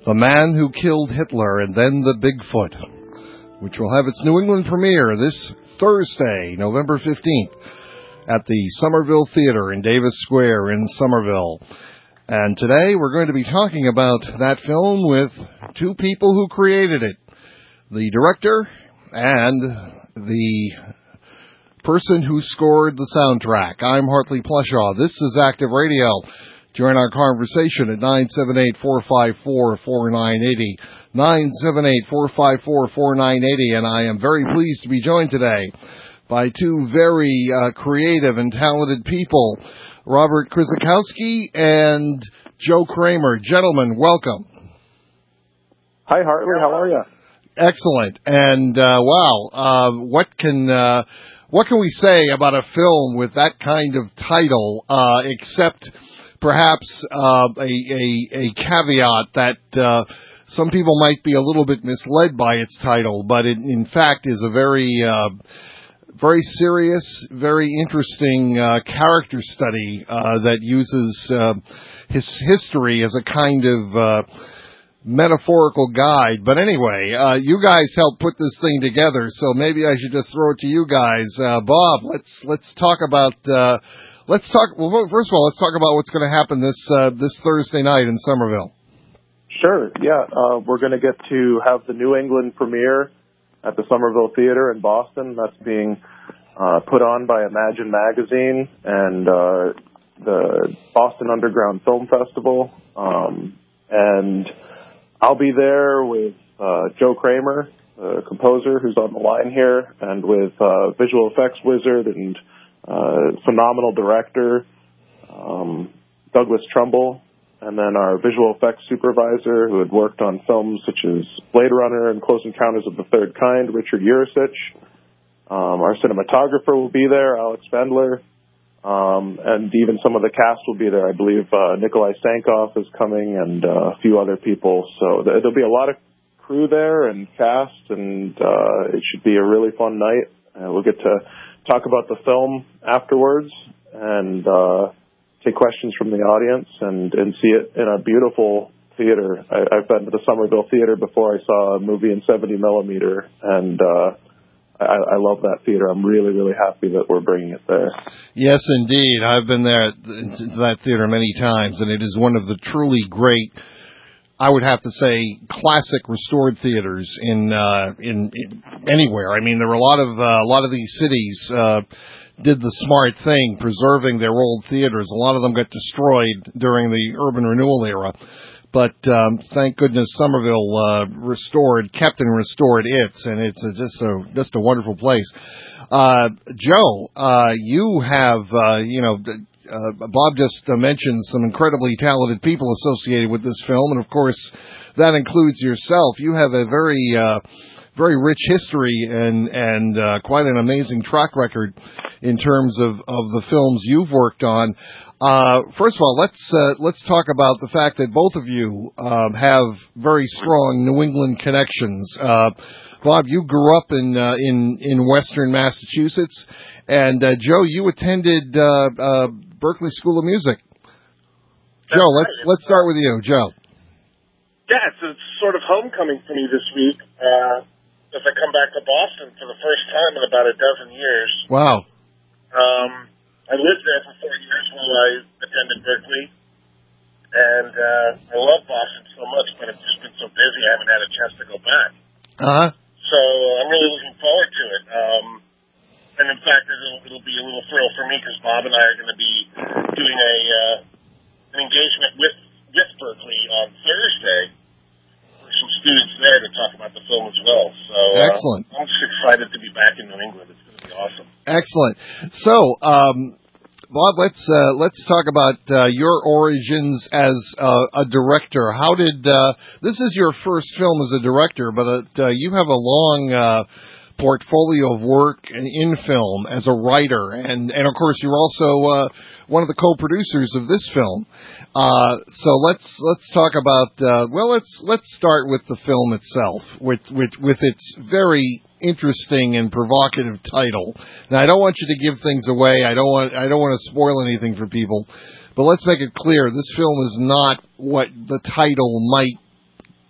The Man Who Killed Hitler and Then the Bigfoot, which will have its New England premiere this Thursday, November 15th, at the Somerville Theater in Davis Square in Somerville. And today we're going to be talking about that film with two people who created it, the director and the person who scored the soundtrack. I'm Hartley Plushaw. This is Active Radio. Join our conversation at 978-454-4980, 978-454-4980, and I am very pleased to be joined today by two very creative and talented people, Robert Krizakowski and Joe Kramer. Gentlemen, welcome. Hi, Hartley. How are you? Excellent. And what can we say about a film with that kind of title, except perhaps a caveat that some people might be a little bit misled by its title, but it in fact is a very serious, very interesting character study that uses his history as a kind of metaphorical guide. But anyway, you guys helped put this thing together, so maybe I should just throw it to you guys. Bob, let's talk about. Well, first of all, let's talk about what's going to happen this Thursday night in Somerville. Sure. Yeah, we're going to get to have the New England premiere at the Somerville Theater in Boston. That's being put on by Imagine Magazine and the Boston Underground Film Festival. And I'll be there with Joe Kramer, the composer who's on the line here, and with visual effects wizard and phenomenal director, Douglas Trumbull, and then our visual effects supervisor who had worked on films such as Blade Runner and Close Encounters of the Third Kind, Richard Urasich. Our cinematographer will be there, Alex Bendler, and even some of the cast will be there. I believe Nikolai Sankoff is coming and a few other people. So there'll be a lot of crew there and cast, and it should be a really fun night. We'll get to talk about the film afterwards and take questions from the audience and see it in a beautiful theater. I've been to the Somerville Theater before. I saw a movie in 70 millimeter, and I love that theater. I'm really, really happy that we're bringing it there. Yes, indeed. I've been there to that theater many times, and it is one of the truly great, I would have to say, classic restored theaters in anywhere. I mean, there were a lot of these cities did the smart thing, preserving their old theaters. A lot of them got destroyed during the urban renewal era, but thank goodness Somerville kept and restored its, and it's just a wonderful place. Joe, you have Bob just mentioned some incredibly talented people associated with this film, and of course, that includes yourself. You have a very rich history and quite an amazing track record in terms of the films you've worked on. First of all, let's talk about the fact that both of you have very strong New England connections. Bob, you grew up in Western Massachusetts, and Joe, you attended Berklee School of Music. Joe, let's start with you, Joe. Yeah, it's sort of homecoming for me this week as I come back to Boston for the first time in about a dozen years. Wow. I lived there for 4 years while I attended Berklee, and I love Boston so much, but I've just been so busy I haven't had a chance to go back. Uh-huh. So I'm really looking forward to it. And in fact, it'll be a little thrill for me because Bob and I are going to be doing an engagement with Berklee on Thursday for some students there to talk about the film as well. So excellent. I'm just excited to be back in New England. It's going to be awesome. Excellent. So, Bob, let's talk about your origins as a director. How did this is your first film as a director, but you have a long portfolio of work in film as a writer, and of course you're also one of the co-producers of this film. So let's talk about let's start with the film itself, with its very interesting and provocative title. Now, I don't want you to give things away. I don't want to spoil anything for people, but let's make it clear: this film is not what the title might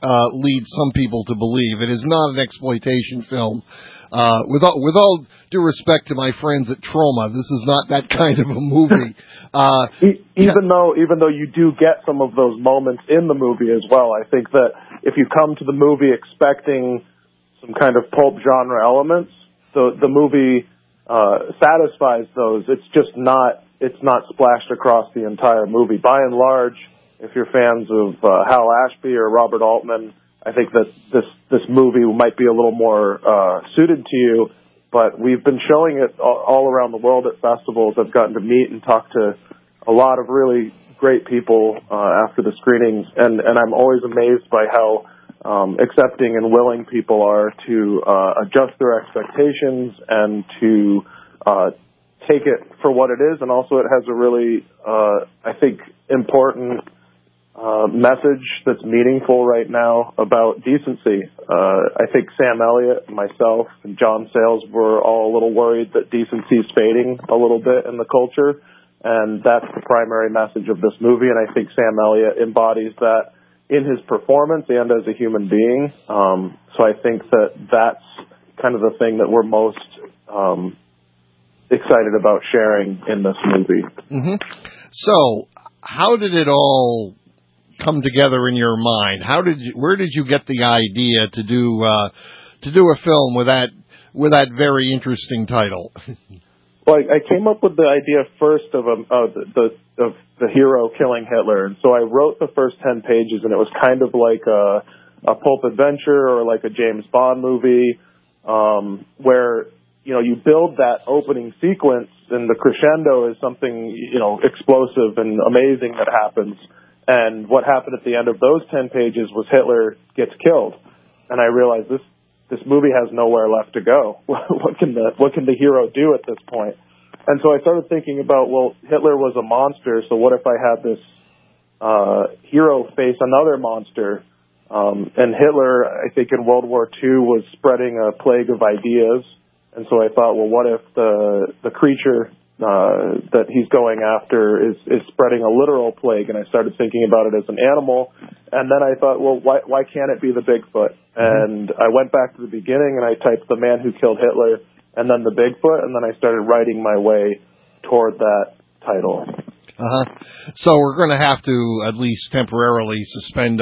lead some people to believe. It is not an exploitation film. With all due respect to my friends at Troma, this is not that kind of a movie. Even though you do get some of those moments in the movie as well, I think that if you come to the movie expecting some kind of pulp genre elements, the movie satisfies those. It's not splashed across the entire movie. By and large, if you're fans of Hal Ashby or Robert Altman, I think that this movie might be a little more suited to you. But we've been showing it all around the world at festivals. I've gotten to meet and talk to a lot of really great people after the screenings, and I'm always amazed by how accepting and willing people are to adjust their expectations and to take it for what it is. And also it has a really, I think, important message that's meaningful right now about decency. I think Sam Elliott, myself, and John Sayles were all a little worried that decency is fading a little bit in the culture, and that's the primary message of this movie, and I think Sam Elliott embodies that in his performance and as a human being. So I think that's kind of the thing that we're most excited about sharing in this movie. Mm-hmm. So how did it all come together in your mind? Where did you get the idea to do a film with that very interesting title? Well, I came up with the idea first of the hero killing Hitler, and so I wrote the first 10 pages, and it was kind of like a pulp adventure or like a James Bond movie, where you build that opening sequence, and the crescendo is something explosive and amazing that happens. And what happened at the end of those 10 pages was Hitler gets killed. And I realized this movie has nowhere left to go. What can the hero do at this point? And so I started thinking about, well, Hitler was a monster, so what if I had this hero face another monster? And Hitler, I think in World War II, was spreading a plague of ideas. And so I thought, well, what if the creature that he's going after is spreading a literal plague? And I started thinking about it as an animal, and then I thought, well, why can't it be the Bigfoot? And I went back to the beginning and I typed The Man Who Killed Hitler and then the Bigfoot, and then I started writing my way toward that title. So we're going to have to at least temporarily suspend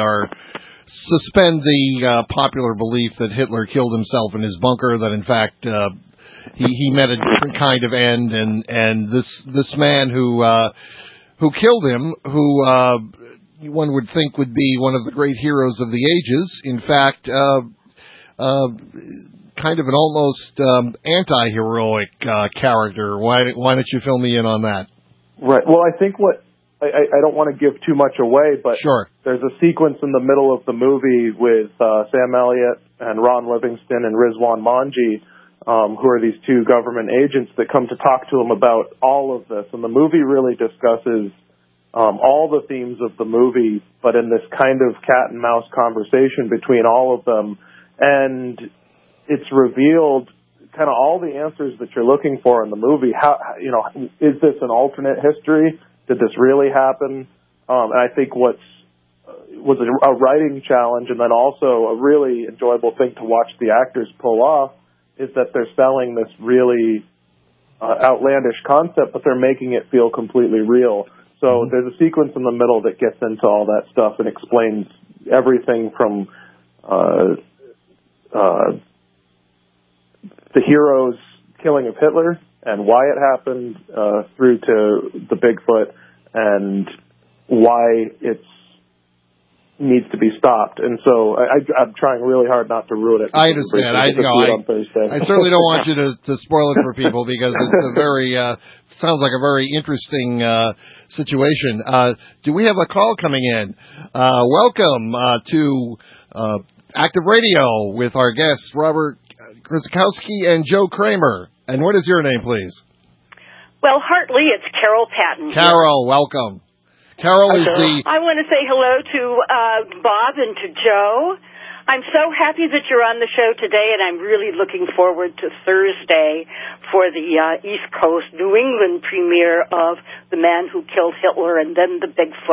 the popular belief that Hitler killed himself in his bunker, that in fact he met a different kind of end, and this man who killed him, who one would think would be one of the great heroes of the ages, in fact kind of an almost anti-heroic character. Why don't you fill me in on that? Right. Well, I think I don't want to give too much away, but sure. There's a sequence in the middle of the movie with Sam Elliott and Ron Livingston and Rizwan Manji, who are these two government agents that come to talk to him about all of this. And the movie really discusses all the themes of the movie, but in this kind of cat and mouse conversation between all of them. And it's revealed kind of all the answers that you're looking for in the movie. How, is this an alternate history? Did this really happen? And I think was a writing challenge, and then also a really enjoyable thing to watch the actors pull off, is that they're selling this really outlandish concept, but they're making it feel completely real. So there's a sequence in the middle that gets into all that stuff and explains everything from the hero's killing of Hitler and why it happened, through to the Bigfoot and why it needs to be stopped. And so I'm trying really hard not to ruin it. I understand. I certainly don't want you to spoil it for people, because it's a very sounds like a very interesting situation. Do we have a call coming in? Welcome to Active Radio with our guests Robert Krzyzkowski and Joe Kramer. And what is your name, please? Well, Hartley, it's Carol Patton. Carol, welcome. Carol is I want to say hello to Bob and to Joe. I'm so happy that you're on the show today, and I'm really looking forward to Thursday for the East Coast New England premiere of The Man Who Killed Hitler and then the Bigfoot.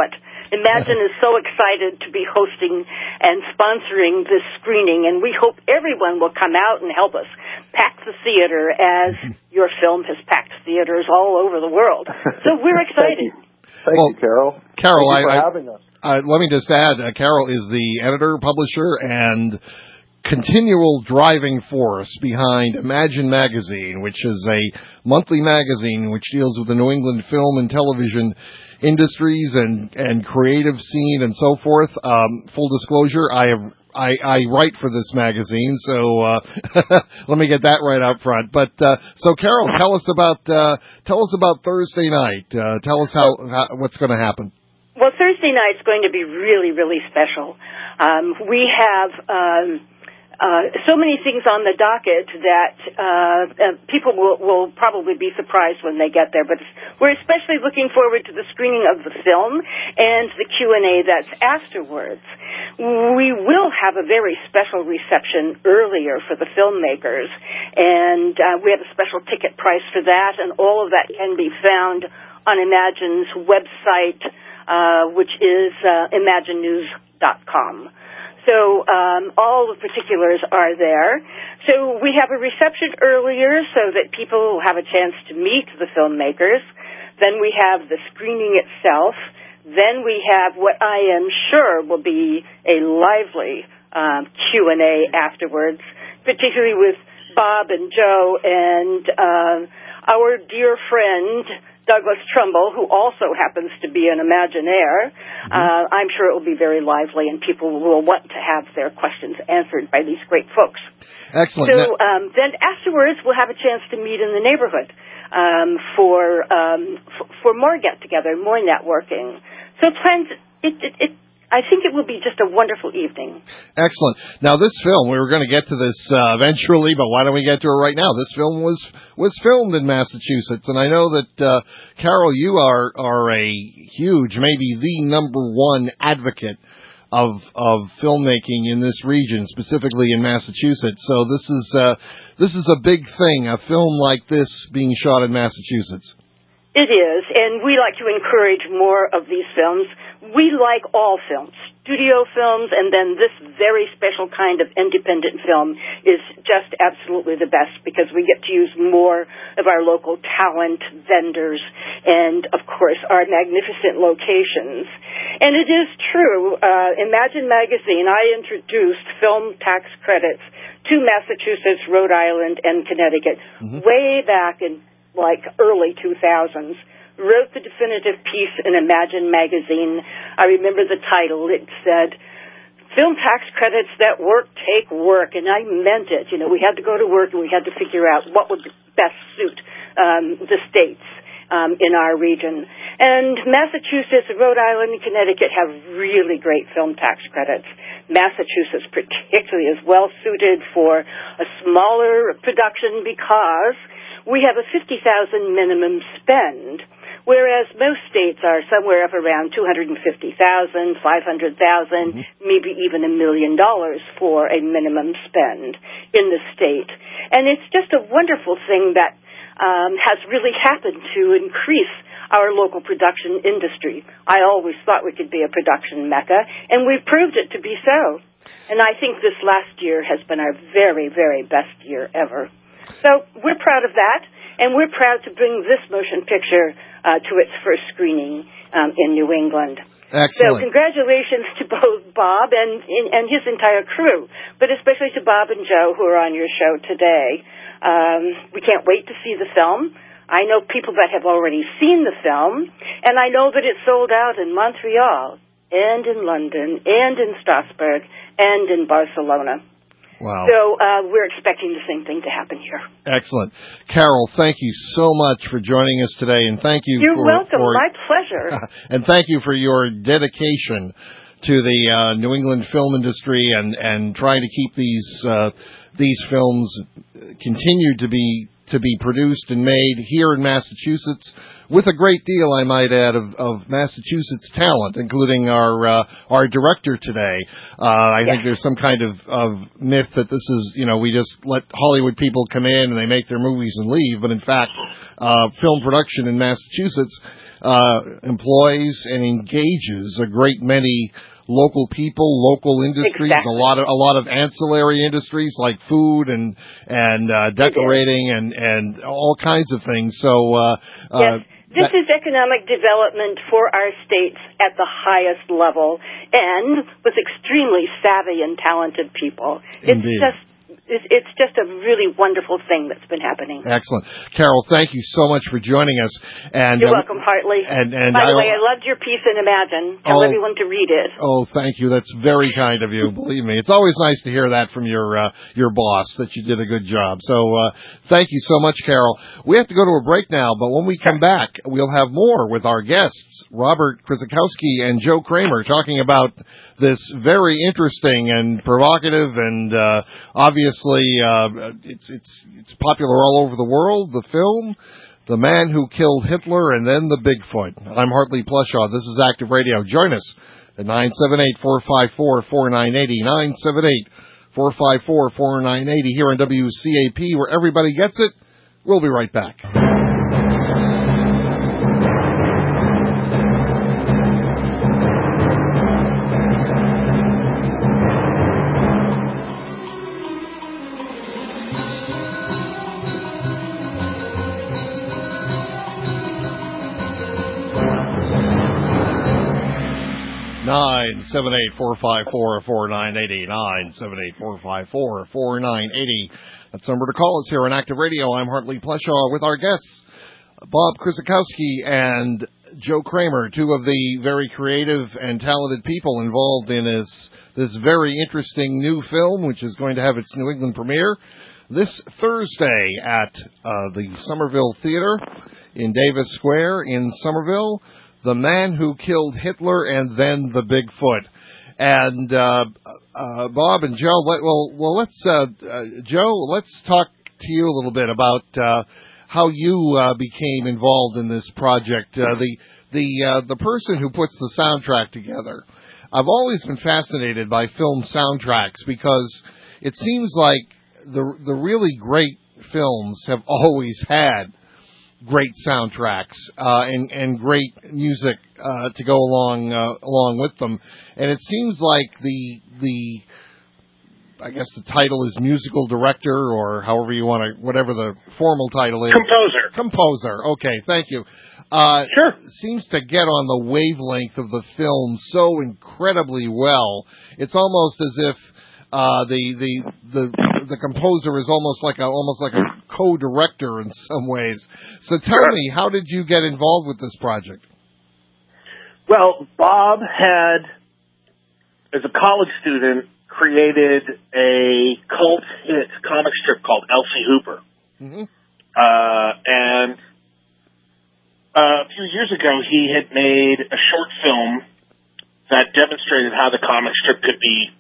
Imagine is so excited to be hosting and sponsoring this screening, and we hope everyone will come out and help us pack the theater as your film has packed theaters all over the world. So we're excited. Thank you, Carol. Carol, Thank you for having us. Let me just add, Carol is the editor, publisher, and continual driving force behind Imagine Magazine, which is a monthly magazine which deals with the New England film and television industries and creative scene and so forth. Full disclosure, I write for this magazine, so let me get that right up front. But so, Carol, tell us about Thursday night. Tell us what's going to happen. Well, Thursday night's going to be really, really special. We have so many things on the docket that people will probably be surprised when they get there. But we're especially looking forward to the screening of the film and the Q&A that's afterwards. We will have a very special reception earlier for the filmmakers, and we have a special ticket price for that, and all of that can be found on Imagine's website, which is imaginenews.com. So all the particulars are there. So we have a reception earlier so that people will have a chance to meet the filmmakers. Then we have the screening itself. Then we have what I am sure will be a lively Q&A afterwards, particularly with Bob and Joe and our dear friend Douglas Trumbull, who also happens to be an Imagineer. I'm sure it will be very lively, and people will want to have their questions answered by these great folks. Excellent. So then afterwards, we'll have a chance to meet in the neighborhood for more get-together, more networking. So friends, I think it will be just a wonderful evening. Excellent. Now, this film, we were going to get to this eventually, but why don't we get to it right now? This film was filmed in Massachusetts, and I know that, Carol, you are a huge, maybe the number one advocate of filmmaking in this region, specifically in Massachusetts. So this is a big thing, a film like this being shot in Massachusetts. It is, and we like to encourage more of these films. We like all films, studio films, and then this very special kind of independent film is just absolutely the best because we get to use more of our local talent, vendors, and, of course, our magnificent locations. And it is true, Imagine Magazine, I introduced film tax credits to Massachusetts, Rhode Island, and Connecticut way back in early 2000s, wrote the definitive piece in Imagine Magazine. I remember the title. It said, Film Tax Credits That Work Take Work, and I meant it. You know, we had to go to work and we had to figure out what would best suit the states in our region. And Massachusetts, Rhode Island, and Connecticut have really great film tax credits. Massachusetts particularly is well suited for a smaller production because we have a $50,000 minimum spend, whereas most states are somewhere up around $250,000, $500,000, maybe even $1 million for a minimum spend in the state. And it's just a wonderful thing that has really happened to increase our local production industry. I always thought we could be a production mecca, and we've proved it to be so. And I think this last year has been our very, very best year ever. So we're proud of that, and we're proud to bring this motion picture to its first screening in New England. Excellent. So congratulations to both Bob and his entire crew, but especially to Bob and Joe who are on your show today. We can't wait to see the film. I know people that have already seen the film, and I know that it's sold out in Montreal and in London and in Strasbourg and in Barcelona. Wow. So we're expecting the same thing to happen here. Excellent. Carol, thank you so much for joining us today, and thank you You're welcome. My pleasure. And thank you for your dedication to the New England film industry and trying to keep these films continue to be to be produced and made here in Massachusetts, with a great deal, I might add, of Massachusetts talent, including our director today. I think there's some kind of myth that this is, we just let Hollywood people come in and they make their movies and leave, but in fact, film production in Massachusetts employs and engages a great many local people, local industries, exactly. a lot of ancillary industries like food and decorating and all kinds of things. So yes. This is economic development for our states at the highest level, and with extremely savvy and talented people. Indeed. It's just a really wonderful thing that's been happening. Excellent. Carol, thank you so much for joining us. And you're welcome, Hartley. And by the way, I loved your piece in Imagine. Tell everyone to read it. Oh, thank you. That's very kind of you. Believe me, it's always nice to hear that from your boss, that you did a good job. So thank you so much, Carol. We have to go to a break now, but when we come back, we'll have more with our guests, Robert Krzyzewski and Joe Kramer, talking about this very interesting and provocative and obviously it's popular all over the world, the film, The Man Who Killed Hitler and Then the Bigfoot. I'm Hartley Plushaw. This is Active Radio. Join us at 978-454-4980, 978-454-4980 here on WCAP, where everybody gets it. We'll be right back. 978-454-4980, 978-454-4980. That's the number to call us here on Active Radio. I'm Hartley Plushaw with our guests, Bob Krzyzewski and Joe Kramer, two of the very creative and talented people involved in this very interesting new film, which is going to have its New England premiere this Thursday at the Somerville Theater in Davis Square in Somerville. The Man Who Killed Hitler and Then the Bigfoot. And Bob and Joe, Joe, let's talk to you a little bit about how you became involved in this project. The person who puts the soundtrack together. I've always been fascinated by film soundtracks because it seems like the really great films have always had great soundtracks and great music to go along with them, and it seems like I guess the title is musical director, or however you want to, whatever the formal title is. Composer. Okay, thank you. Sure. Seems to get on the wavelength of the film so incredibly well. It's almost as if the composer is almost like a co-director in some ways. So tell me, how did you get involved with this project? Well, Bob had, as a college student, created a cult hit comic strip called Elsie Hooper. Mm-hmm. And a few years ago, he had made a short film that demonstrated how the comic strip could be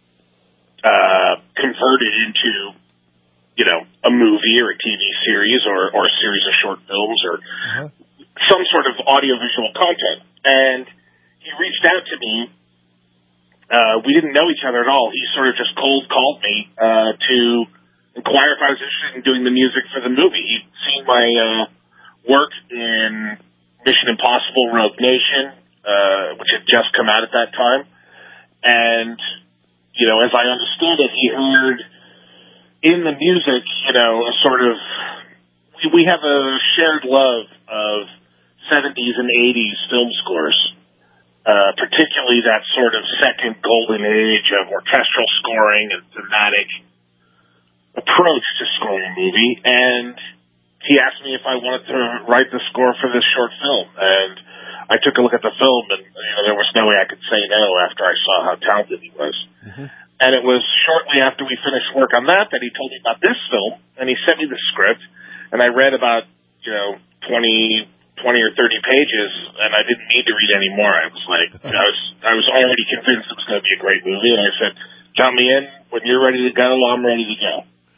converted into, a movie or a TV series or a series of short films or some sort of audiovisual content. And he reached out to me. We didn't know each other at all. He sort of just cold called me to inquire if I was interested in doing the music for the movie. He'd seen my work in Mission Impossible Rogue Nation, which had just come out at that time. And as I understood it, he heard in the music, a sort of, we have a shared love of 70s and 80s film scores, particularly that sort of second golden age of orchestral scoring and thematic approach to scoring a movie. And he asked me if I wanted to write the score for this short film. And I took a look at the film, and there was no way I could say no after I saw how talented he was. Mm-hmm. And it was shortly after we finished work on that he told me about this film, and he sent me the script, and I read about 20 or 30 pages, and I didn't need to read any more. I was like, I was already convinced it was going to be a great movie, and I said, count me in. When you're ready to go, I'm ready to go.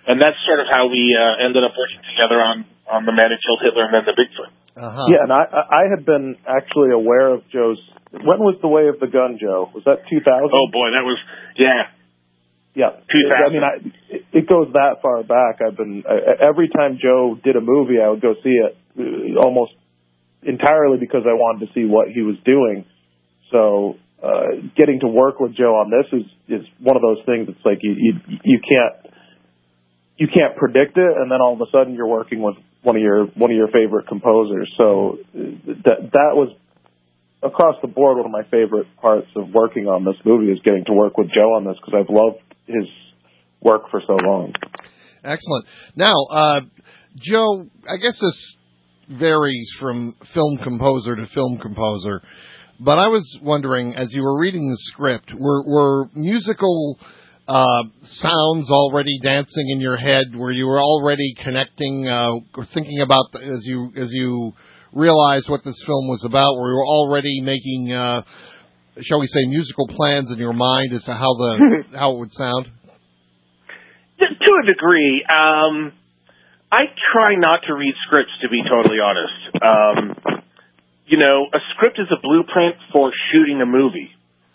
And that's sort of how we ended up working together on The Man Who Killed Hitler and then The Bigfoot. Uh-huh. Yeah, and I had been actually aware of Joe's... When was The Way of the Gun, Joe? Was that 2000? Oh, boy, that was... Yeah. Yeah. 2000. I mean, it goes that far back. Every time Joe did a movie, I would go see it almost entirely because I wanted to see what he was doing. So getting to work with Joe on this is one of those things. It's like you can't predict it, and then all of a sudden you're working with one of your favorite composers. So that was across the board one of my favorite parts of working on this movie is getting to work with Joe on this because I've loved his work for so long. Excellent. Now, Joe, I guess this varies from film composer to film composer, but I was wondering, as you were reading the script, were musical sounds already dancing in your head? Were you already connecting or thinking about as you realized what this film was about? Were you already making, shall we say, musical plans in your mind as to how it would sound? To a degree. I try not to read scripts, to be totally honest. A script is a blueprint for shooting a movie.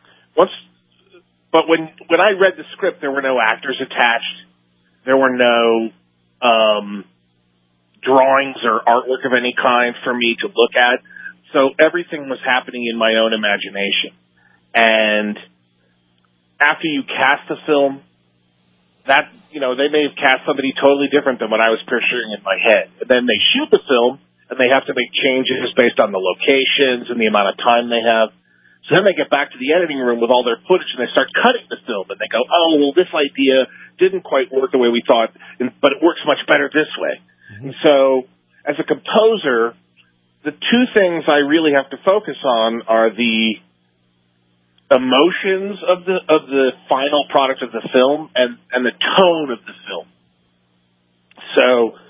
But when I read the script, there were no actors attached. There were no drawings or artwork of any kind for me to look at. So everything was happening in my own imagination. And after you cast the film, they may have cast somebody totally different than what I was picturing in my head. And then they shoot the film, and they have to make changes based on the locations and the amount of time they have. So then they get back to the editing room with all their footage, and they start cutting the film, and they go, oh, well, this idea didn't quite work the way we thought, but it works much better this way. Mm-hmm. So as a composer, the two things I really have to focus on are the emotions of the final product of the film and the tone of the film. So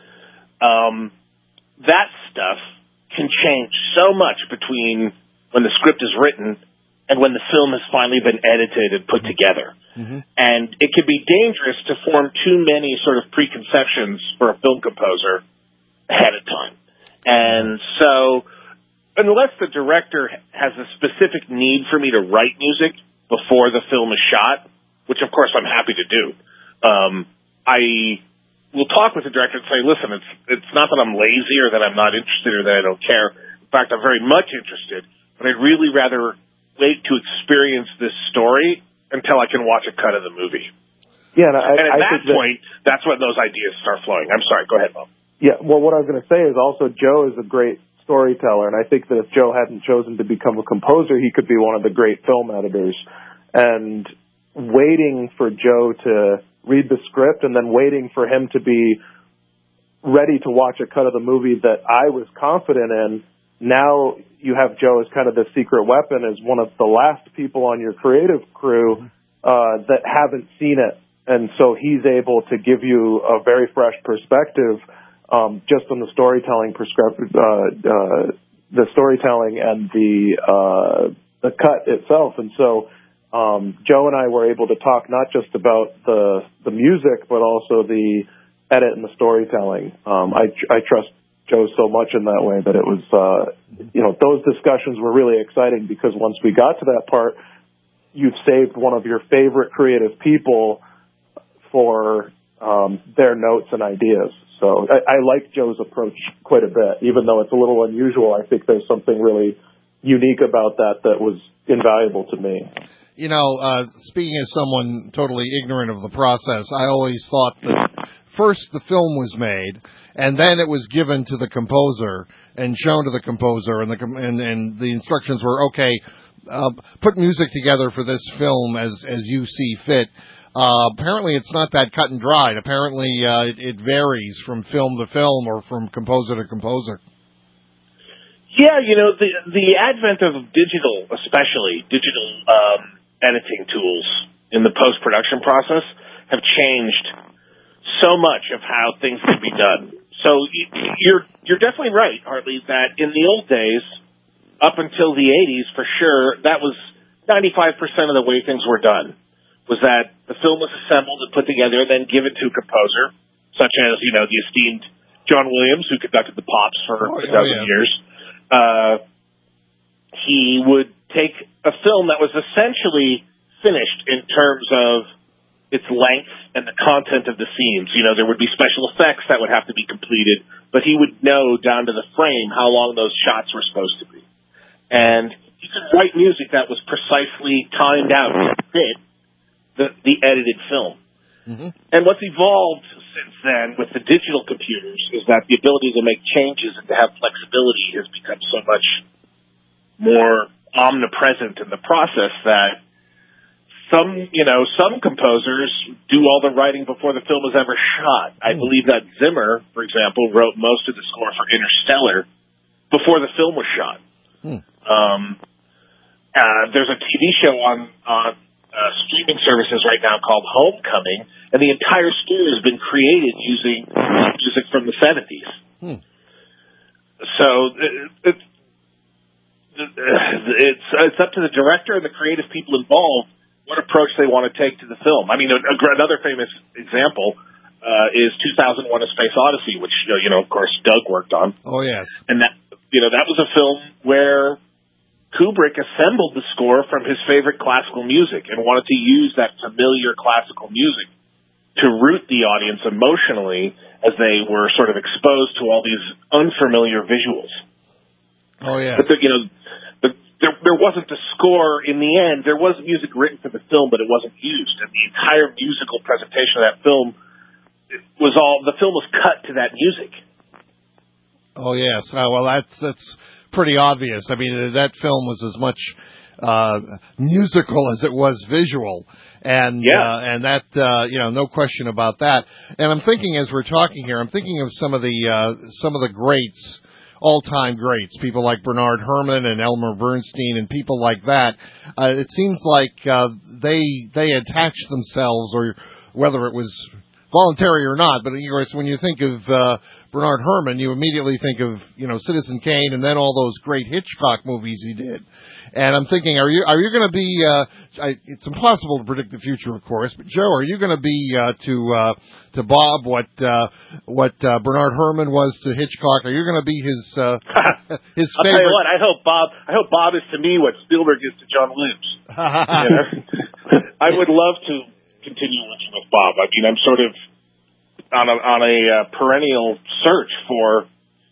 that stuff can change so much between when the script is written and when the film has finally been edited and put together. Mm-hmm. And it can be dangerous to form too many sort of preconceptions for a film composer ahead of time. And so unless the director has a specific need for me to write music before the film is shot, which of course I'm happy to do, I will talk with the director and say, listen, it's not that I'm lazy or that I'm not interested or that I don't care. In fact, I'm very much interested, but I'd really rather wait to experience this story until I can watch a cut of the movie. Yeah, and at that point, that's when those ideas start flowing. I'm sorry, go ahead, Bob. Yeah, well, what I was going to say is also Joe is a great storyteller, and I think that if Joe hadn't chosen to become a composer, he could be one of the great film editors. And waiting for Joe to read the script and then waiting for him to be ready to watch a cut of the movie that I was confident in, now you have Joe as kind of the secret weapon, as one of the last people on your creative crew that haven't seen it. And so he's able to give you a very fresh perspective just on the storytelling the storytelling and the cut itself. And so Joe and I were able to talk not just about the music, but also the edit and the storytelling. I trust Joe so much in that way that it was, those discussions were really exciting because once we got to that part, you've saved one of your favorite creative people for their notes and ideas. So I like Joe's approach quite a bit, even though it's a little unusual. I think there's something really unique about that was invaluable to me. Speaking as someone totally ignorant of the process, I always thought that first the film was made, and then it was given to the composer and shown to the composer, and the instructions were, okay, put music together for this film as you see fit. Apparently it's not that cut and dried. Apparently it varies from film to film or from composer to composer. Yeah, the advent of digital, especially digital editing tools in the post-production process have changed so much of how things can be done. So you're definitely right, Hartley, that in the old days, up until the 80s, for sure, that was 95% of the way things were done, was that the film was assembled and put together and then given to a composer, such as, the esteemed John Williams, who conducted the Pops for a dozen years. He would take a film that was essentially finished in terms of its length and the content of the scenes. There would be special effects that would have to be completed, but he would know down to the frame how long those shots were supposed to be. And he could write music that was precisely timed out to fit the edited film. Mm-hmm. And what's evolved since then with the digital computers is that the ability to make changes and to have flexibility has become so much more omnipresent in the process that some composers do all the writing before the film is ever shot. I believe that Zimmer, for example, wrote most of the score for Interstellar before the film was shot. There's a TV show on streaming services right now called Homecoming, and the entire score has been created using music from the 70s. So it's up to the director and the creative people involved what approach they want to take to the film. I mean, another famous example is 2001: A Space Odyssey, which of course Doug worked on. Oh yes, and that was a film where Kubrick assembled the score from his favorite classical music and wanted to use that familiar classical music to root the audience emotionally as they were sort of exposed to all these unfamiliar visuals. Oh yes, but there wasn't a score in the end. There was music written for the film, but it wasn't used. And the entire musical presentation of that film the film was cut to that music. Oh yes, well that's pretty obvious. I mean, that film was as much musical as it was visual, and that no question about that. And I'm thinking as we're talking here, I'm thinking of some of the greats. All-time greats, people like Bernard Herrmann and Elmer Bernstein and people like that. It seems like they attached themselves, or whether it was voluntary or not, but of course, when you think of Bernard Herrmann, you immediately think of Citizen Kane and then all those great Hitchcock movies he did. And I'm thinking, are you going to be? It's impossible to predict the future, of course. But Joe, are you going to be to Bob what Bernard Herrmann was to Hitchcock? Are you going to be his his favorite? I'll tell you what. I hope Bob is to me what Spielberg is to John Williams. I would love to continue working with Bob. I mean, I'm sort of on a perennial search for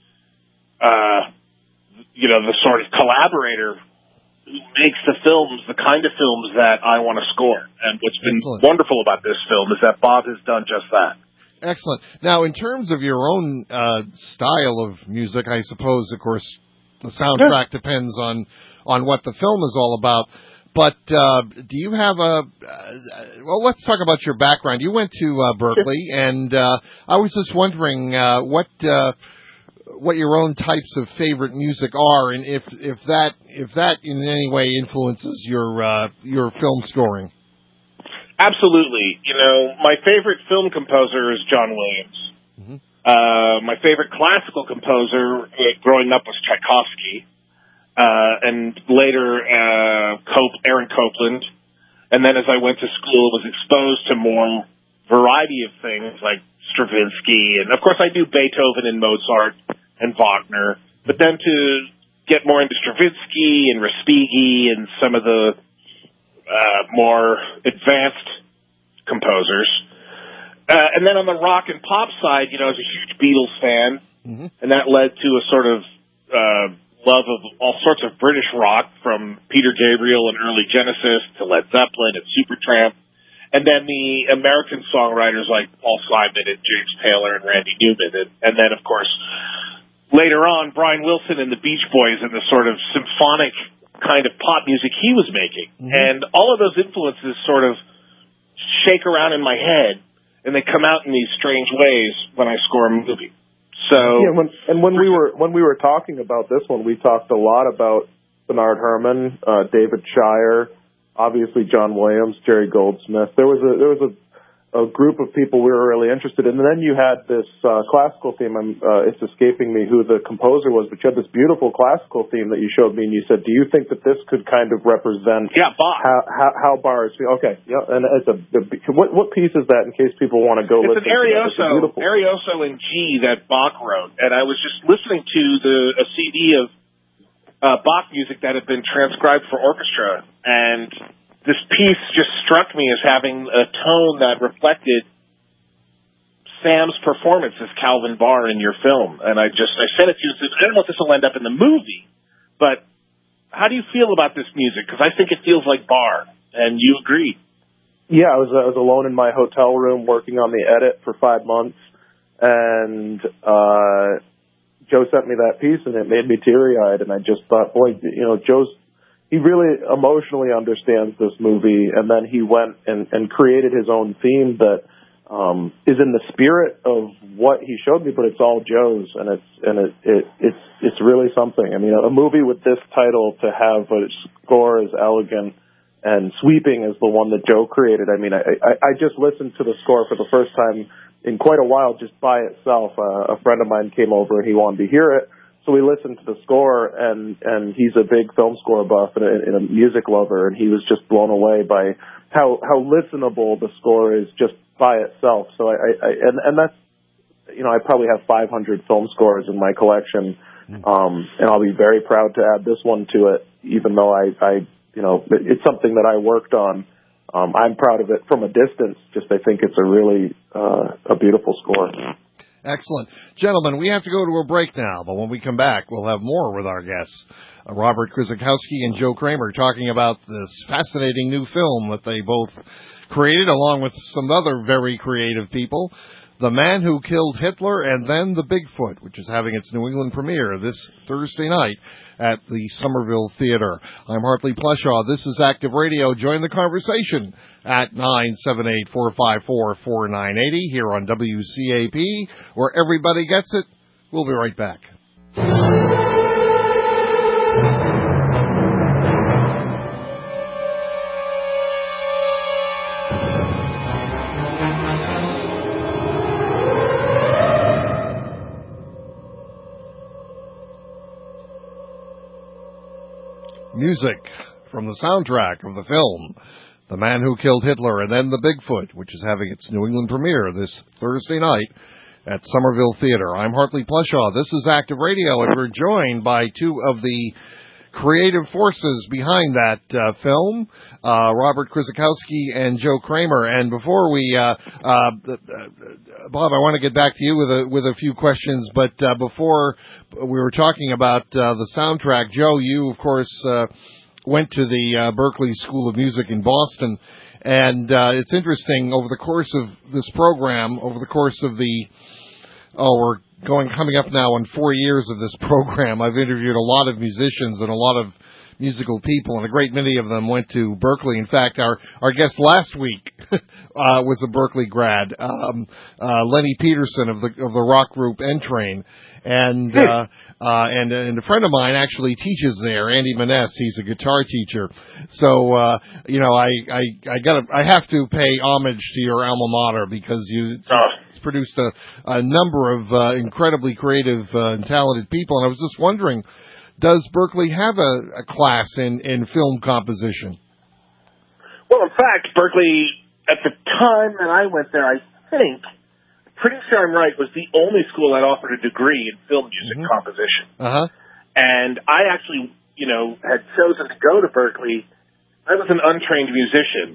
the sort of collaborator who makes the films, the kind of films that I want to score. And what's been wonderful about this film is that Bob has done just that. Excellent. Now, in terms of your own style of music, I suppose, of course, the soundtrack depends on what the film is all about. But do you have well, let's talk about your background. You went to Berkeley, and I was just wondering what your own types of favorite music are, and if that in any way influences your film scoring. Absolutely. My favorite film composer is John Williams. Mm-hmm. My favorite classical composer growing up was Tchaikovsky, and later Aaron Copland. And then as I went to school, was exposed to more variety of things like Stravinsky, and of course I knew Beethoven and Mozart and Wagner, but then to get more into Stravinsky and Respighi and some of the more advanced composers. And then on the rock and pop side, I was a huge Beatles fan, mm-hmm. and that led to a sort of love of all sorts of British rock, from Peter Gabriel and early Genesis to Led Zeppelin and Supertramp. And then the American songwriters like Paul Simon and James Taylor and Randy Newman. And then, of course, later on, Brian Wilson and the Beach Boys and the sort of symphonic kind of pop music he was making. Mm-hmm. And all of those influences sort of shake around in my head, and they come out in these strange ways when I score a movie. So when we were talking about this one, we talked a lot about Bernard Herrmann, David Shire, obviously John Williams, Jerry Goldsmith. There was a group of people we were really interested in. And then you had this classical theme. It's escaping me who the composer was, but you had this beautiful classical theme that you showed me, and you said, do you think that this could kind of represent Bach. how Bach is? Okay, yeah. And it's what piece is that in case people want to go listen to it? It's an Arioso in G that Bach wrote. And I was just listening to a CD of Bach music that had been transcribed for orchestra, and this piece just struck me as having a tone that reflected Sam's performance as Calvin Barr in your film. And I sent it to you and said, I don't know if this will end up in the movie, but how do you feel about this music? Because I think it feels like Barr, and you agree. Yeah, I was alone in my hotel room working on the edit for 5 months, and Joe sent me that piece, and it made me teary-eyed, and I just thought, boy, he really emotionally understands this movie, and then he went and created his own theme that is in the spirit of what he showed me, but it's all Joe's, and it's really something. I mean, a movie with this title to have a score as elegant and sweeping as the one that Joe created. I mean, I just listened to the score for the first time in quite a while just by itself. A friend of mine came over and he wanted to hear it. So we listened to the score, and he's a big film score buff and a music lover, and he was just blown away by how listenable the score is just by itself. So and that's, I probably have 500 film scores in my collection, and I'll be very proud to add this one to it, even though it's something that I worked on. I'm proud of it from a distance. I think it's a really a beautiful score. Excellent. Gentlemen, we have to go to a break now, but when we come back, we'll have more with our guests, Robert Krizakowski and Joe Kramer, talking about this fascinating new film that they both created, along with some other very creative people, The Man Who Killed Hitler, and then The Bigfoot, which is having its New England premiere this Thursday night at the Somerville Theater. I'm Hartley Pleshaw. This is Active Radio. Join the conversation at 978-454-4980 here on WCAP, where everybody gets it. We'll be right back. Music from the soundtrack of the film The Man Who Killed Hitler, and then The Bigfoot, which is having its New England premiere this Thursday night at Somerville Theater. I'm Hartley Pleshaw. This is Active Radio, and we're joined by two of the creative forces behind that film, Robert Krizakowski and Joe Kramer. And before we, Bob, I want to get back to you with a few questions, but before we were talking about the soundtrack, Joe, you, of course, went to the Berklee School of Music in Boston, and it's interesting, over the course of this program, over the course of we're coming up now on 4 years of this program, I've interviewed a lot of musicians and a lot of musical people, and a great many of them went to Berklee. In fact, our guest last week was a Berklee grad, Lenny Peterson of the rock group N-Train, and a friend of mine actually teaches there, Andy Maness. He's a guitar teacher. So I have to pay homage to your alma mater, because it's produced a number of incredibly creative and talented people. And I was just wondering, does Berklee have a class in film composition? Well, in fact, Berklee, at the time that I went there, I think, pretty sure I'm right, was the only school that offered a degree in film music composition. Uh-huh. And I actually, had chosen to go to Berklee. I was an untrained musician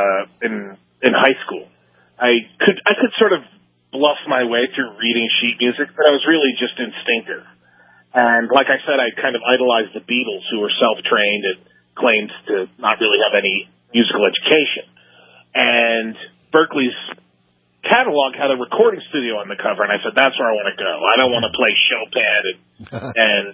in high school. I could sort of bluff my way through reading sheet music, but I was really just instinctive. And like I said, I kind of idolized the Beatles, who were self-trained and claimed to not really have any musical education. And Berklee's catalog had a recording studio on the cover, and I said, that's where I want to go. I don't want to play Chopin and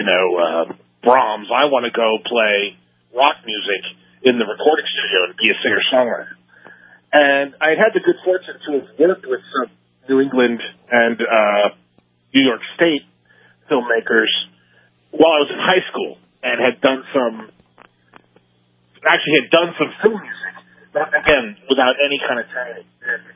Brahms. I want to go play rock music in the recording studio and be a singer-songwriter. And I had the good fortune to have worked with some New England and New York State filmmakers while I was in high school, and had done some film music, again, without any kind of training. And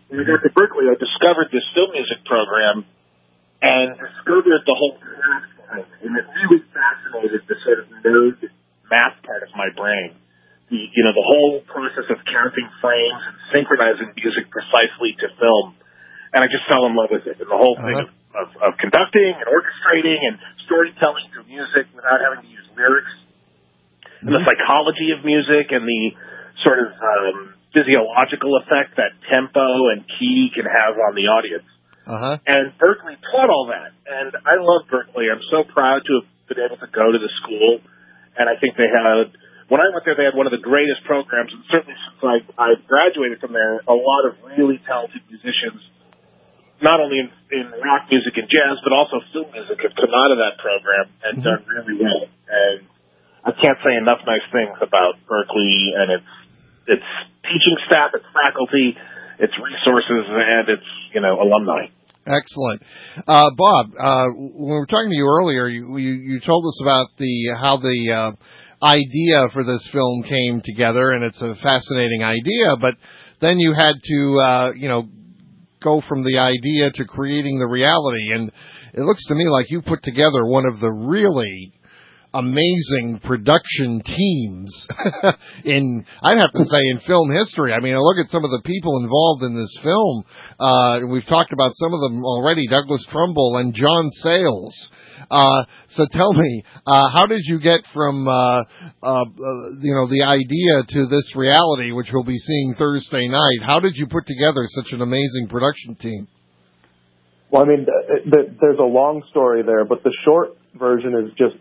when I got to Berkeley, I discovered this film music program and discovered the whole math behind it. And it really fascinated the sort of nerd math part of my brain. The whole process of counting frames and synchronizing music precisely to film. And I just fell in love with it. And the whole thing of conducting and orchestrating and storytelling through music without having to use lyrics. And the psychology of music and the sort of physiological effect that tempo and key can have on the audience. And Berkeley taught all that. And I love Berkeley. I'm so proud to have been able to go to the school. And I think when I went there, they had one of the greatest programs. And certainly since I graduated from there, a lot of really talented musicians, not only in rock music and jazz, but also film music, have come out of that program and done really well. And I can't say enough nice things about Berkeley and its teaching staff, its faculty, its resources, and its alumni. Excellent. Bob, when we were talking to you earlier, you told us about how the idea for this film came together, and it's a fascinating idea, but then you had to, go from the idea to creating the reality, and it looks to me like you put together one of the really amazing production teams I'd have to say, in film history. I mean, I look at some of the people involved in this film. We've talked about some of them already, Douglas Trumbull and John Sayles. So tell me, how did you get from, the idea to this reality, which we'll be seeing Thursday night? How did you put together such an amazing production team? Well, I mean, there's a long story there, but the short version is just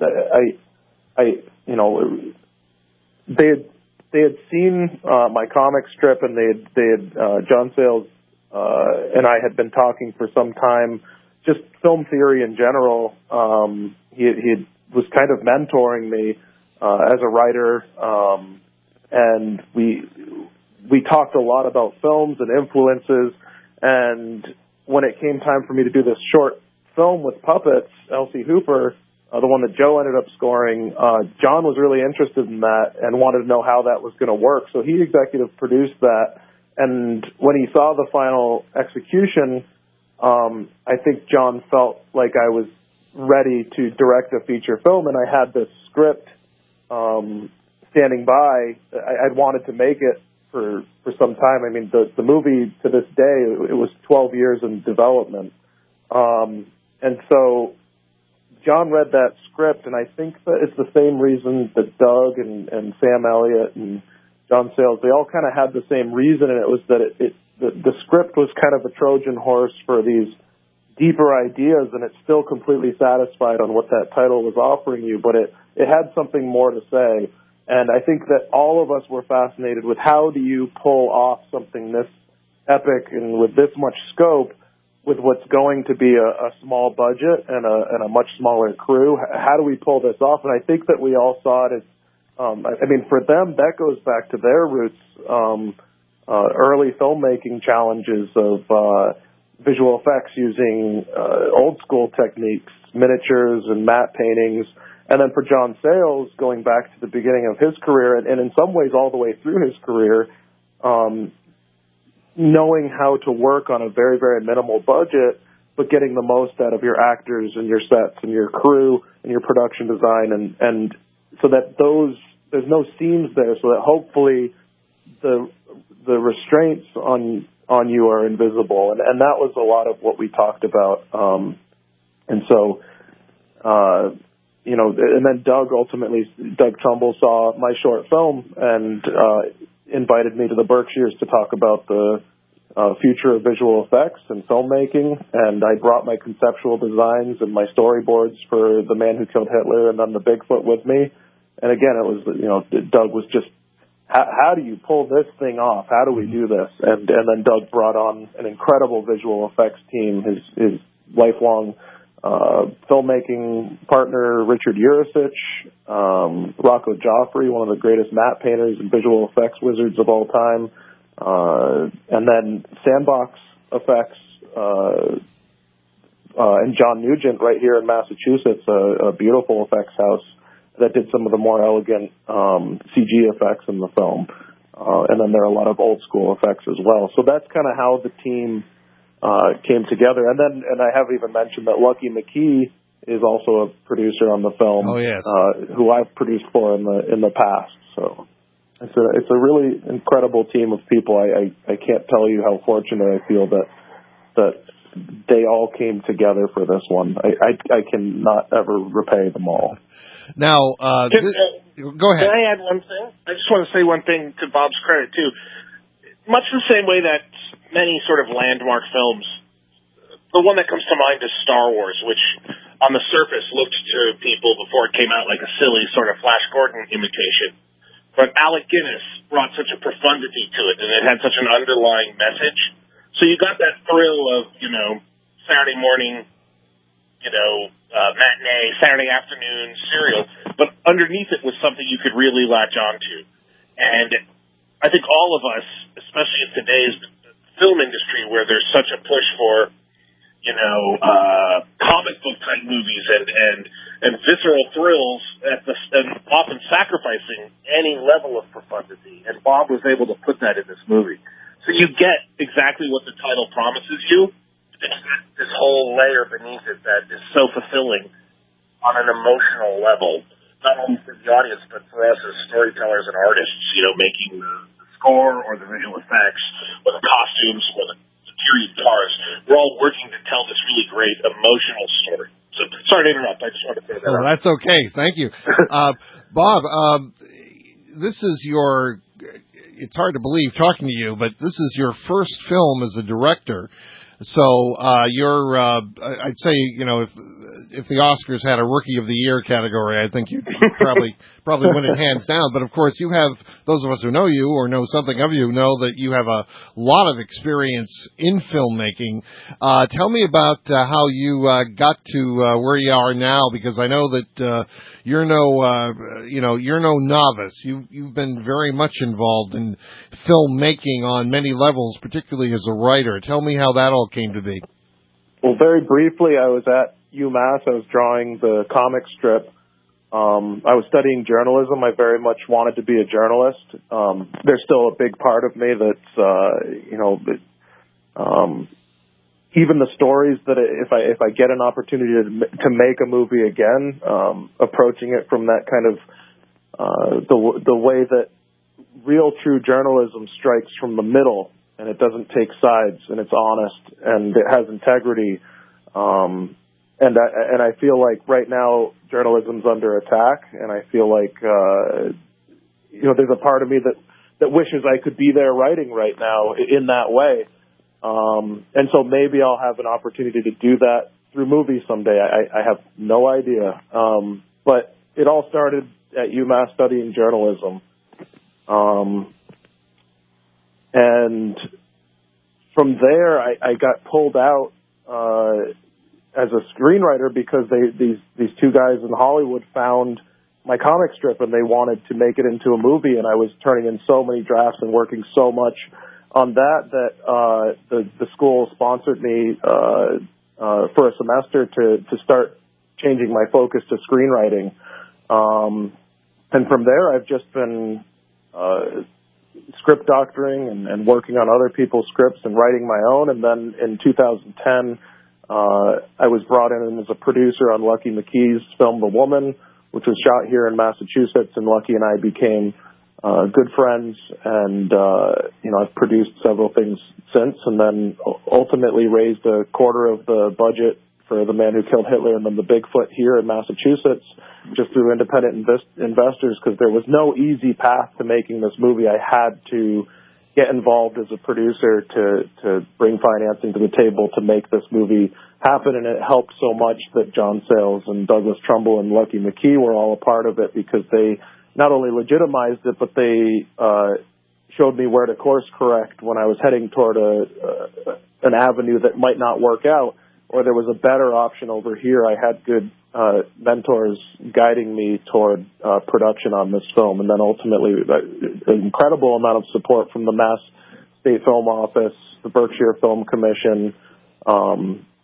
they had seen my comic strip, and they had John Sayles and I had been talking for some time, just film theory in general. He was kind of mentoring me as a writer, and we talked a lot about films and influences. And when it came time for me to do this short film with puppets, Elsie Hooper, the one that Joe ended up scoring, John was really interested in that and wanted to know how that was going to work. So he executive produced that. And when he saw the final execution, I think John felt like I was ready to direct a feature film, and I had this script standing by. I'd wanted to make it for some time. I mean, the movie, to this day, it was 12 years in development. And so John read that script, and I think that it's the same reason that Doug and Sam Elliott and John Sayles, they all kind of had the same reason, and it was that the script was kind of a Trojan horse for these deeper ideas, and it's still completely satisfied on what that title was offering you, but it had something more to say. And I think that all of us were fascinated with how do you pull off something this epic and with this much scope with what's going to be a small budget and a much smaller crew. How do we pull this off? And I think that we all saw it as, for them, that goes back to their roots, early filmmaking challenges of visual effects using old school techniques, miniatures and matte paintings. And then for John Sayles, going back to the beginning of his career, and in some ways all the way through his career, knowing how to work on a very, very minimal budget, but getting the most out of your actors and your sets and your crew and your production design, and so that there's no seams there, so that hopefully the restraints on you are invisible, and that was a lot of what we talked about, and so. And then Doug Trumbull saw my short film and invited me to the Berkshires to talk about the future of visual effects and filmmaking. And I brought my conceptual designs and my storyboards for The Man Who Killed Hitler and then The Bigfoot with me. And again, it was, Doug was just, how do you pull this thing off? How do we do this? And then Doug brought on an incredible visual effects team, his lifelong filmmaking partner, Richard Urasich, Rocco Joffrey, one of the greatest matte painters and visual effects wizards of all time, and then Sandbox Effects, and John Nugent right here in Massachusetts, a beautiful effects house that did some of the more elegant CG effects in the film. and then there are a lot of old school effects as well. So that's kind of how the team came together. And I haven't even mentioned that Lucky McKee is also a producer on the film. Oh, yes. Who I've produced for in the past. So it's a really incredible team of people. I can't tell you how fortunate I feel that they all came together for this one. I cannot ever repay them all. Now, go ahead. Can I add one thing? I just want to say one thing to Bob's credit, too. Much the same way that many sort of landmark films, the one that comes to mind is Star Wars, which on the surface looked to people before it came out like a silly sort of Flash Gordon imitation. But Alec Guinness brought such a profundity to it, and it had such an underlying message. So you got that thrill of, Saturday morning, matinee, Saturday afternoon serial, but underneath it was something you could really latch onto. And I think all of us, especially in today's film industry where there's such a push for, comic book type movies and visceral thrills and often sacrificing any level of profundity. And Bob was able to put that in this movie. So you get exactly what the title promises you. It's this whole layer beneath it that is so fulfilling on an emotional level, not only for the audience, but for us as storytellers and artists, making the score or the visual effects or the costumes or the period cars. We're all working to tell this really great emotional story. So sorry to interrupt. I just wanted to say that. Oh, that's okay. Thank you. Bob, this is it's hard to believe talking to you, but this is your first film as a director. So you're, I'd say, if the Oscars had a Rookie of the Year category, I think you'd probably win it hands down. But of course, you have, those of us who know you or know something of you know that you have a lot of experience in filmmaking. Tell me about how you got to where you are now, because I know that you're no novice. You've been very much involved in filmmaking on many levels, particularly as a writer. Tell me how that all came to be. Well, very briefly, I was at UMass. I was drawing the comic strip. I was studying journalism. I very much wanted to be a journalist. There's still a big part of me that's, even the stories that if I get an opportunity to make a movie again, approaching it from that kind of the way that real true journalism strikes from the middle, and it doesn't take sides, and it's honest, and it has integrity. And I feel like right now journalism's under attack, and I feel like there's a part of me that wishes I could be there writing right now in that way. And so maybe I'll have an opportunity to do that through movies someday. I have no idea. But it all started at UMass studying journalism. And from there, I got pulled out as a screenwriter because these two guys in Hollywood found my comic strip and they wanted to make it into a movie, and I was turning in so many drafts and working so much on that the school sponsored me for a semester to start changing my focus to screenwriting. And from there, I've just been script doctoring and working on other people's scripts and writing my own. And then in 2010, I was brought in as a producer on Lucky McKee's film The Woman, which was shot here in Massachusetts, and Lucky and I became good friends, and I've produced several things since, and then ultimately raised a quarter of the budget for The Man Who Killed Hitler and then The Bigfoot here in Massachusetts, just through independent investors, because there was no easy path to making this movie. I had to get involved as a producer to bring financing to the table to make this movie happen, and it helped so much that John Sayles and Douglas Trumbull and Lucky McKee were all a part of it, because they not only legitimized it, but they showed me where to course correct when I was heading toward an avenue that might not work out, or there was a better option over here. I had good mentors guiding me toward production on this film, and then ultimately an incredible amount of support from the Mass State Film Office, the Berkshire Film Commission,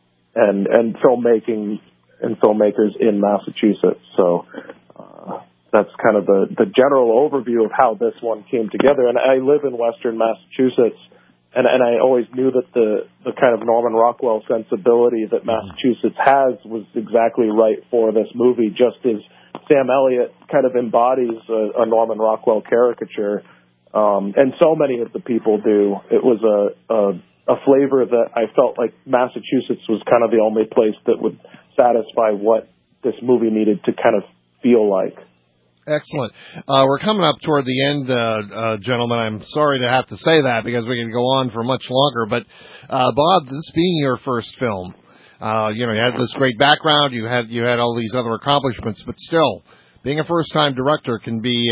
and filmmaking and filmmakers in Massachusetts. So that's kind of the general overview of how this one came together. And I live in Western Massachusetts, and I always knew that the kind of Norman Rockwell sensibility that Massachusetts has was exactly right for this movie, just as Sam Elliott kind of embodies a Norman Rockwell caricature. And so many of the people do. It was a flavor that I felt like Massachusetts was kind of the only place that would satisfy what this movie needed to kind of feel like. Excellent. We're coming up toward the end, gentlemen. I'm sorry to have to say that because we can go on for much longer. But, Bob, this being your first film, you had this great background. You had all these other accomplishments, but still, being a first-time director can be,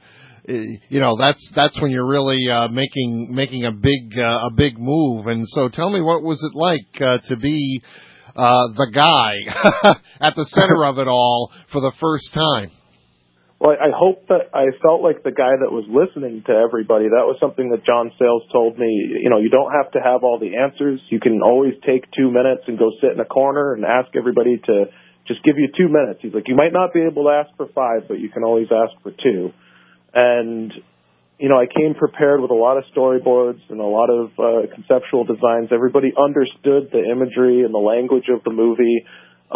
that's when you're really making a big move. And so, tell me, what was it like to be the guy at the center of it all for the first time? Well, I hope that I felt like the guy that was listening to everybody. That was something that John Sayles told me. You don't have to have all the answers. You can always take 2 minutes and go sit in a corner and ask everybody to just give you 2 minutes. He's like, you might not be able to ask for 5, but you can always ask for 2. And, I came prepared with a lot of storyboards and a lot of conceptual designs. Everybody understood the imagery and the language of the movie.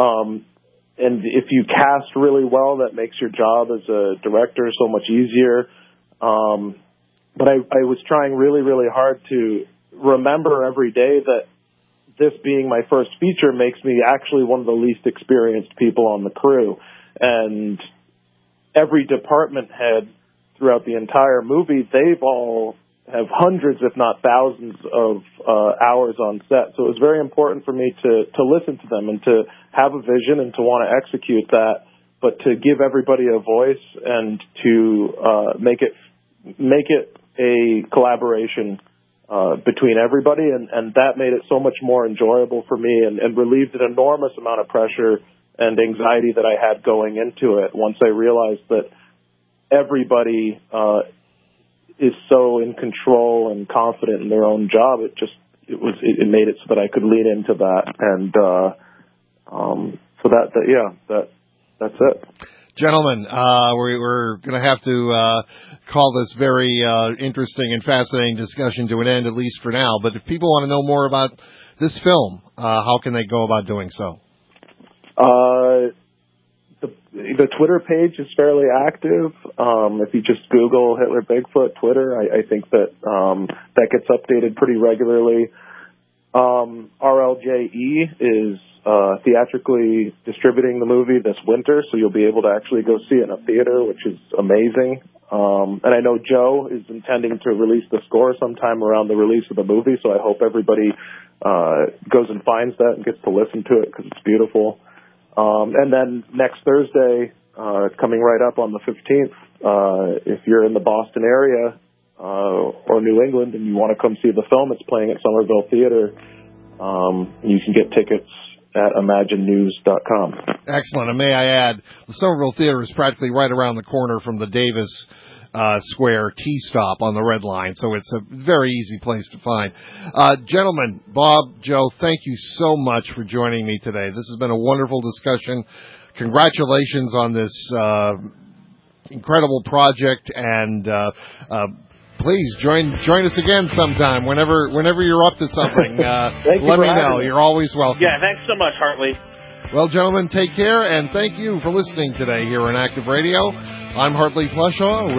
And if you cast really well, that makes your job as a director so much easier. But I was trying really, really hard to remember every day that this being my first feature makes me actually one of the least experienced people on the crew. And every department head throughout the entire movie, they've all have hundreds, if not thousands, of hours on set. So it was very important for me to listen to them and to have a vision and to want to execute that, but to give everybody a voice and to make it a collaboration between everybody, and that made it so much more enjoyable for me and relieved an enormous amount of pressure and anxiety that I had going into it once I realized that everybody is so in control and confident in their own job. It made it so that I could lean into that, and that's it. Gentlemen, we're going to have to call this very interesting and fascinating discussion to an end, at least for now. But if people want to know more about this film, how can they go about doing so? The Twitter page is fairly active. If you just Google Hitler Bigfoot Twitter, I think that that gets updated pretty regularly. RLJE is theatrically distributing the movie this winter, so you'll be able to actually go see it in a theater, which is amazing. And I know Joe is intending to release the score sometime around the release of the movie, so I hope everybody goes and finds that and gets to listen to it because it's beautiful. And then next Thursday, coming right up on the 15th, if you're in the Boston area or New England and you want to come see the film, it's playing at Somerville Theater. You can get tickets at imaginenews.com. Excellent. And may I add, the Somerville Theater is practically right around the corner from the Davis Square T-stop on the Red Line, so it's a very easy place to find. Gentlemen, Bob, Joe, thank you so much for joining me today. This has been a wonderful discussion. Congratulations on this incredible project, and please join us again sometime whenever you're up to something. Let me know. You're always welcome. Yeah, thanks so much, Hartley. Well, gentlemen, take care, and thank you for listening today here on Active Radio. I'm Hartley Plushaw.